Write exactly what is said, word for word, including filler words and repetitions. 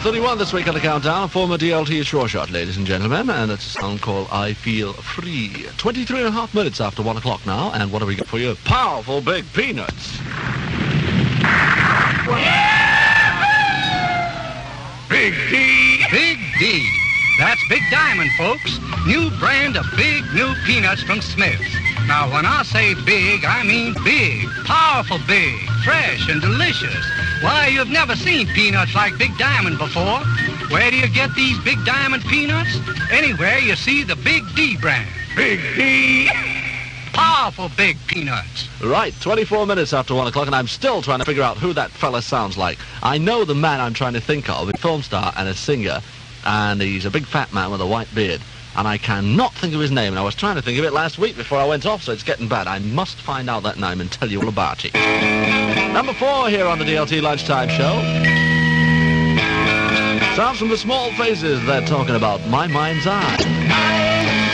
thirty-one this week on the countdown. A former D L T Sure Shot, ladies and gentlemen, and it's a song called I Feel Free. twenty-three and a half minutes after one o'clock now, and what do we got for you? Powerful Big Peanuts. Big D. Big D. That's Big Diamond, folks. New brand of big new peanuts from Smith's. Now, when I say big, I mean big, powerful big, fresh and delicious. Why, you've never seen peanuts like Big Diamond before. Where do you get these Big Diamond peanuts? Anywhere you see the Big D brand. Big D. Powerful big peanuts. Right, twenty-four minutes after one o'clock, and I'm still trying to figure out who that fella sounds like. I know the man I'm trying to think of, a film star and a singer, and he's a big fat man with a white beard. And I cannot think of his name, and I was trying to think of it last week before I went off, so it's getting bad. I must find out that name and tell you all about it. Number four here on the D L T Lunchtime Show. Sounds from the Small Faces. They're talking about My Mind's Eye.